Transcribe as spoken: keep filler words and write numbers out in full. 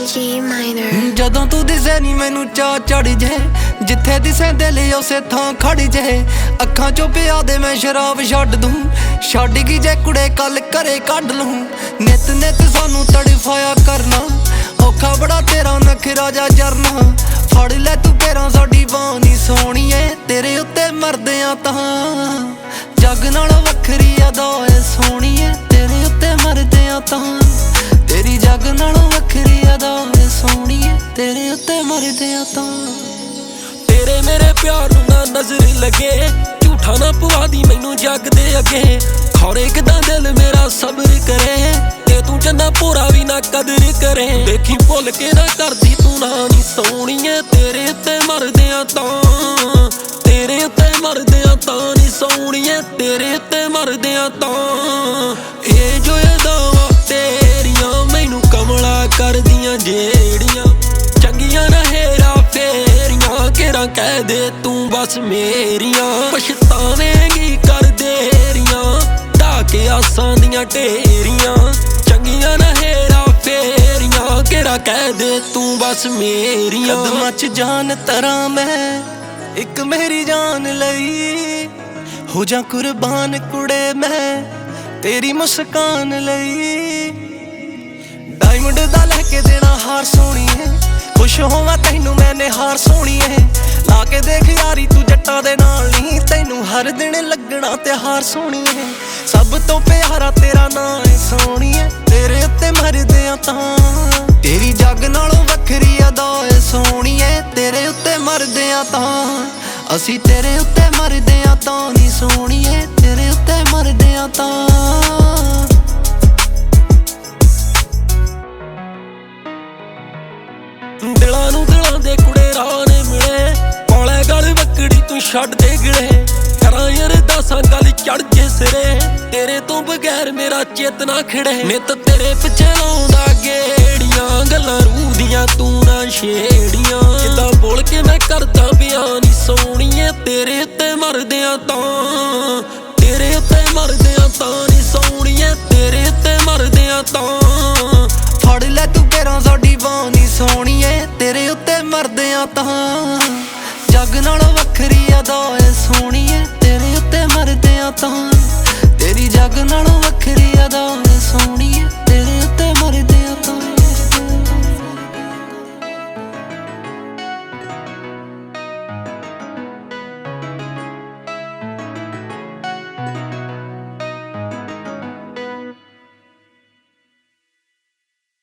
G minor ਜਦੋਂ ਤੂੰ ਦਿਸੇ ਨੀ ਮੈਨੂੰ ਚਾਹ ਚੜ ਜੇ ਜਿੱਥੇ ਦਿਸੇ ਦਿਲ ਉਸੇ ਥਾਂ ਖੜ ਜੇ ਅੱਖਾਂ ਚੋਂ ਪਿਆ ਦੇ ਮੈਂ ਸ਼ਰਾਬ ਛੱਡ ਦੂੰ ਛੱਡ ਗਈ ਜੇ ਕੁੜੇ ਕੱਲ ਘਰੇ ਕੱਢ ਲੂੰ ਨਿਤ ਨਿਤ ਸਾਨੂੰ ਤੜਫਾਇਆ ਕਰਨਾ ਔਖਾ ਬੜਾ ਤੇਰਾ ਨਖਰਾ ਜਾ ਜਰਨਾ ਫੜ ਲੈ ਤੂੰ ਤੇਰਾ ਸਾਡੀ ਬਾਂਹ ਨੀ ਸੋਹਣੀਏ ਤੇਰੇ ਉੱਤੇ ਮਰਦੇ ਆ ਤਾਂ ਜੱਗ ਨਾਲੋਂ ਵੱਖਰੀ ਅਦਾ ਏ ਸੋਹਣੀਏ ਤੇਰੇ ਉੱਤੇ ਮਰਦੇ ਆ ਤਾਂ ਤੇਰੀ ਜੱਗ ਨਾਲੋਂ ਵੱਖਰੀ ਅਦਾ ਏ ਸੋਹਣੀਏ ਤੇਰੇ ਉੱਤੇ ਮਰਦੇ ਆ ਤਾਂ ਤੇਰੇ ਮੇਰੇ ਪਿਆਰ ਨੂੰ ਨਾ ਨਜ਼ਰ ਲੱਗੇ ਝੂਠਾ ਨਾ ਪਵਾ ਦੀ ਮੈਨੂੰ ਜੱਗ ਦੇ ਅੱਗੇ ਖੌਰੇ ਕਿਦਾਂ ਦਿਲ ਮੇਰਾ ਸਬਰ ਕਰੇ ਤੇ ਤੂੰ ਚੰਨਾ ਪੂਰਾ ਵੀ ਨਾ ਕਦਰ ਕਰੇ ਦੇਖੀ ਭੁੱਲ ਕੇ ਨਾ ਕਰਦੀ ਤੂੰ ਨਾ ਨੀ ਸੋਹਣੀਏ ਤੇਰੇ ਉੱਤੇ ਮਰਦੇ ਆ ਤਾਂ ਤੇਰੇ ਉੱਤੇ ਮਰਦੇ ਆ ਤਾਂ ਨੀ ਸੋਹਣੀਏ ਤੇਰੇ ਉੱਤੇ ਮਰਦੇ ਆ ਤਾਂ ਇਹ ਜੋ ਅਦਾਵਾਂ ਤੇਰੀਆਂ ਮੈਨੂੰ ਕਮਲਾ ਕਰਦੀਆਂ ਜਿਹੜੀਆਂ ਚੰਗੀਆਂ ਨਾ ਹੇਰਾ ਫੇਰੀਆਂ ਕਿਹੜਾ ਕਹਿ ਦੇ ਤੂੰ ਬਸ ਮੇਰੀਆਂ ਪਛਤਾਵੇਂਗੀ ਕਰ ਦੇਰੀਆਂ ਢਾ ਕੇ ਆਸਾਂ ਦੀਆਂ ਢੇਰੀਆਂ ਚੰਗੀਆਂ ਨਾ ਹੇਰਾ ਫੇਰੀਆਂ ਕਿਹੜਾ ਕਹਿ ਦੇ ਤੂੰ ਬਸ ਮੇਰੀਆਂ ਕਦਮਾਂ 'ਚ ਜਾਨ ਤਰਾਂ ਮੈਂ ਇੱਕ ਮੇਰੀ ਜਾਨ ਲਈ ਹੋ ਜਾ ਕੁਰਬਾਨ ਕੁੜੇ ਮੈਂ ਤੇਰੀ ਮੁਸਕਾਨ ਲਈ ਡਾਇਮੰਡ ਦਾ ਲੈ ਕੇ ਦੇਣਾ ਹਾਰ ਸੋਹਣੀਏ ਖੁਸ਼ ਹੋਵਾਂ ਤੈਨੂੰ ਮੈਨੇ ਹਾਰ ਸੋਹਣੀਏ ਲਾ ਕੇ ਦੇਖ ਯਾਰੀ ਤੂੰ ਜੱਟਾਂ ਦੇ ਨਾਲ ਨਹੀਂ ਤੈਨੂੰ ਹਰ ਦਿਨ ਲੱਗਣਾ ਤਿਉਹਾਰ ਸੋਹਣੀਏ ਸਭ ਤੋਂ ਪਿਆਰਾ ਤੇਰਾ ਨਾਂ ਏ ਸੋਹਣੀਏ ਤੇਰੇ ਉੱਤੇ ਮਰਦੇ ਆ ਤਾਂ ਤੇਰੀ ਜੱਗ ਨਾਲੋਂ ਵੱਖਰੀ ਅਦਾ ਏ ਸੋਹਣੀਏ ਤੇਰੇ ਉੱਤੇ ਮਰਦੇ ਆ ਤਾਂ ਅਸੀਂ ਤੇਰੇ ਉੱਤੇ ਮਰਦੇ ਆ ਤਾਂ ਨੀ ਸੋਹਣੀਏ ਤੇਰੇ ਉੱਤੇ ਮਰਦੇ ਆ ਤਾਂ ਦਿਲਾਂ ਨੂੰ ਦਿਲਾਂ ਦੇ ਕੁੜੇ ਰਾਹ ਨੇ ਮਿਲੇ ਕੋਲੇ ਗਲ ਵੱਕੜੀ ਤੂੰ ਛੱਡ ਦੇ ਗਿਲੇ ਕਰਾਂ ਯਾਰ ਦੱਸਾਂ ਗੱਲ ਚੜ ਜੇ ਸਿਰੇ ਤੇਰੇ ਤੋਂ ਬਗੈਰ ਮੇਰਾ ਚੇਤਨਾ ਖਿੜੇ ਨਿਤ ਤੇਰੇ ਪਿੱਛੇ ਲਾਉਂਦਾ ਗੇੜੀਆਂ ਗੱਲਾਂ ਰੂਹ ਦੀਆਂ ਤੂੰ ਨਾ ਛੇੜੀਆਂ ਕਿੱਦਾਂ ਬੋਲ ਕੇ ਮੈਂ ਕਰਦਾ ਬਿਆਨ ਨੀ ਸੋਹਣੀਏ ਤੇਰੇ ਉੱਤੇ ਮਰਦੇ ਆ ਤਾਂ ਤੇਰੇ ਉੱਤੇ ਮਰਦੇ ਆ ਤਾਂ ਨੀ ਸੋਹਣੀਏ ਤੇਰੇ ਉੱਤੇ ਮਰਦੇ ਆ ਤਾਂ ਫੜ ਲੈ ਤੂੰ ਤੇਰਾ ਸਾਡੀ ਬਾਂਹ ਨੀ ਸੋਹਣੀਏ ਤੇਰੇ ਉੱਤੇ ਮਰਦੇ ਆ ਤਾਂ ਜੱਗ ਨਾਲੋਂ ਵੱਖਰੀ ਅਦਾ ਏ ਸੋਹਣੀਏ ਤੇਰੇ ਉੱਤੇ ਮਰਦੇ ਆ ਤਾਂ ਤੇਰੀ ਜੱਗ ਨਾਲੋਂ ਵੱਖਰੀ ਅਦਾ